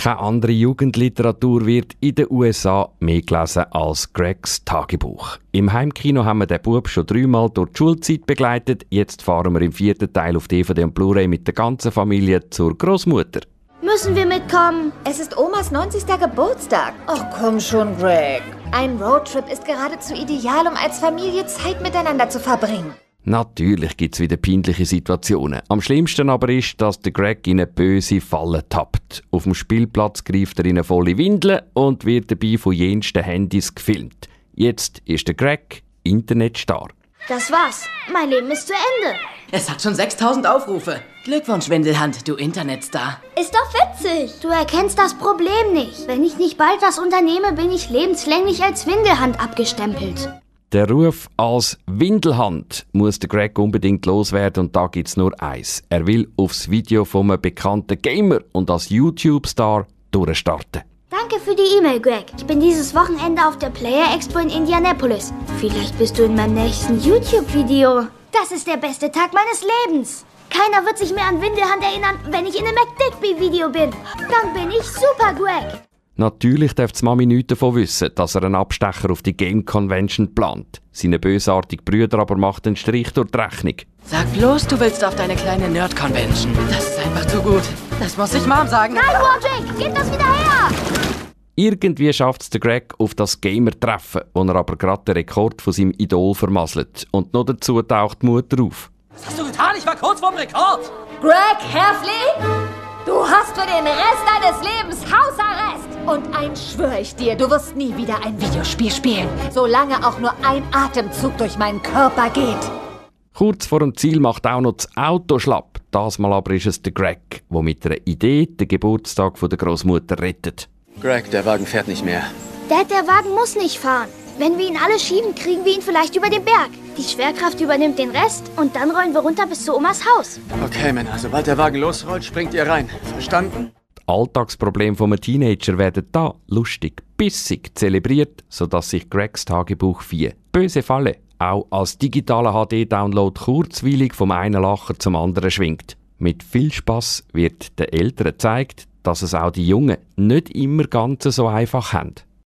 Keine andere Jugendliteratur wird in den USA mehr gelesen als Gregs Tagebuch. Im Heimkino haben wir den Bub schon 3-mal durch die Schulzeit begleitet. Jetzt fahren wir im 4. Teil auf DVD und Blu-ray mit der ganzen Familie zur Großmutter. Müssen wir mitkommen? Es ist Omas 90. Geburtstag. Ach komm schon, Greg. Ein Roadtrip ist geradezu ideal, um als Familie Zeit miteinander zu verbringen. Natürlich gibt es wieder peinliche Situationen. Am schlimmsten aber ist, dass der Greg in eine böse Falle tappt. Auf dem Spielplatz greift er in eine volle Windel und wird dabei von jensten Handys gefilmt. Jetzt ist der Greg Internetstar. Das war's. Mein Leben ist zu Ende. Es hat schon 6000 Aufrufe. Glückwunsch, Windelhand, du Internetstar. Ist doch witzig. Du erkennst das Problem nicht. Wenn ich nicht bald was unternehme, bin ich lebenslänglich als Windelhand abgestempelt. Der Ruf als Windelhand muss der Greg unbedingt loswerden und da gibt's nur eins. Er will aufs Video von einem bekannten Gamer und als YouTube-Star durchstarten. Danke für die E-Mail, Greg. Ich bin dieses Wochenende auf der Player Expo in Indianapolis. Vielleicht bist du in meinem nächsten YouTube-Video. Das ist der beste Tag meines Lebens. Keiner wird sich mehr an Windelhand erinnern, wenn ich in einem McDigby-Video bin. Dann bin ich super, Greg. Natürlich darf die Mami nichts davon wissen, dass er einen Abstecher auf die Game Convention plant. Seine bösartigen Brüder aber macht einen Strich durch die Rechnung. Sag bloß, du willst auf deine kleine Nerd-Convention. Das ist einfach zu gut. Das muss ich Mom sagen. Nein, Roderick, gib das wieder her! Irgendwie schafft es der Greg auf das Gamer-Treffen, wo er aber gerade den Rekord von seinem Idol vermasselt. Und noch dazu taucht die Mutter auf. Was hast du getan? Ich war kurz vorm Rekord. Greg Heffley, du hast für den Rest deines Lebens Hausarrest. Und eins schwöre ich dir, du wirst nie wieder ein Videospiel spielen, solange auch nur ein Atemzug durch meinen Körper geht. Kurz vor dem Ziel macht auch noch das Auto schlapp. Das Mal aber ist es der Greg, der mit einer Idee den Geburtstag der Großmutter rettet. Greg, der Wagen fährt nicht mehr. Dad, der Wagen muss nicht fahren. Wenn wir ihn alle schieben, kriegen wir ihn vielleicht über den Berg. Die Schwerkraft übernimmt den Rest und dann rollen wir runter bis zu Omas Haus. Okay, Männer, sobald der Wagen losrollt, springt ihr rein. Verstanden? Die Alltagsprobleme von einem Teenager werden da lustig, bissig zelebriert, sodass sich Gregs Tagebuch 4 «Böse Falle» auch als digitaler HD-Download kurzweilig vom einen Lacher zum anderen schwingt. Mit viel Spass wird den Eltern gezeigt, dass es auch die Jungen nicht immer ganz so einfach haben.